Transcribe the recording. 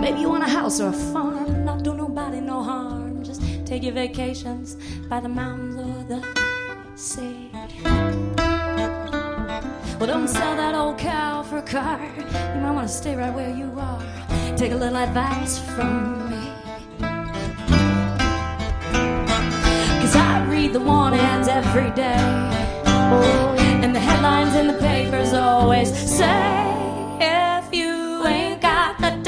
Maybe you want a house or a farm, not do nobody no harm. Just take your vacations by the mountains or the sea. Well, don't sell that old cow for a car. You might want to stay right where you are. Take a little advice from me. 'Cause I read the warnings every day.